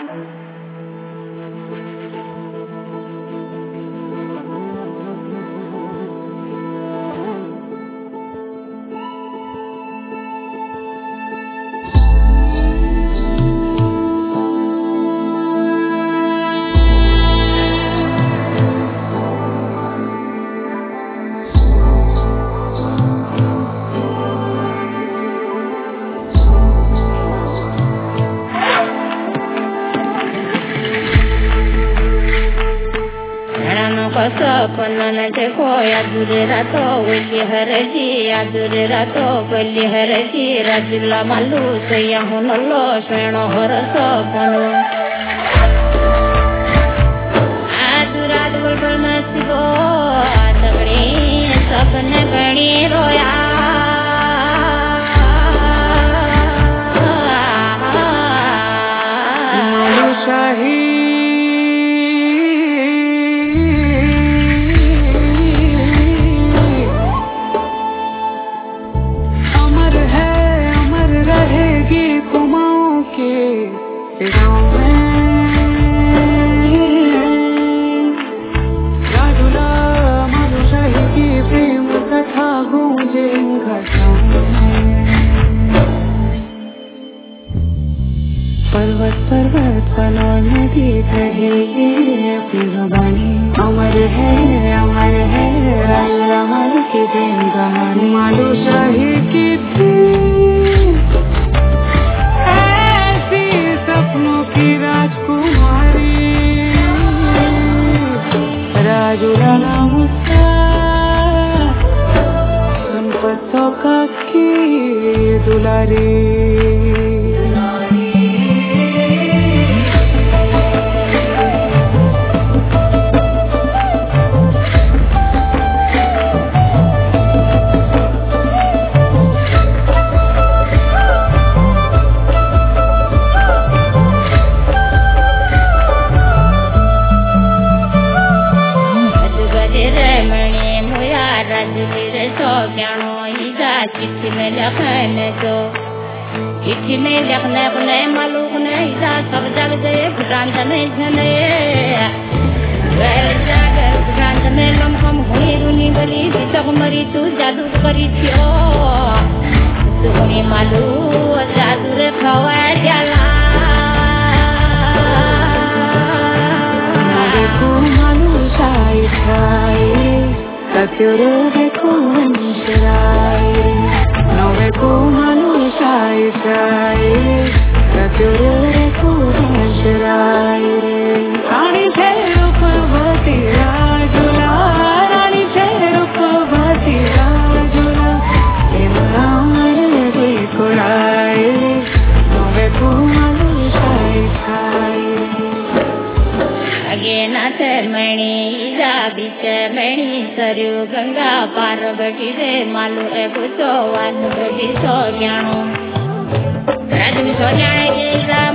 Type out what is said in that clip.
सपना देखो यादुरे रातो वली हरजी यादुरे रातो वली हरजी राजुला मालू सैया हुनलो सेणो हर सपनो आदुरा दुबल मस्तिगो तगड़ी सपने बड़ी रोया मालू शाही पर्वत पर्वत पनौर नदी कहे ये अपनी जुबानी अमर है अमर की दिन कहानी मालू शाही की थी ऐसी सपनों की राजकुमारी राजुला नाम उसका संपत्तों का की दुलारी चिट्ठी में लिखने अपने मालूम नहीं जा सब जग गए भ्रांत में झने भ्रांत में लमकम हुई रुनी गली तक मरी तू जादू करी थियो तुमने मालूम जादू रे खवा जाला देखो मालू शाही शाही सत्योरे देखो शराई नवे को मालू शाही शाही सत्योरे देखो शराई रानी से रूपवती राजुला रानी से रूपवती राजुला इमरान रे कुड़ाई नवे को मालू शाही शाही आगे नाथ मणि जा बीच मणि सरयू गंगा पार बटी रे मालू ए बुझो वन बटी सो ज्ञानो राजू सो जाने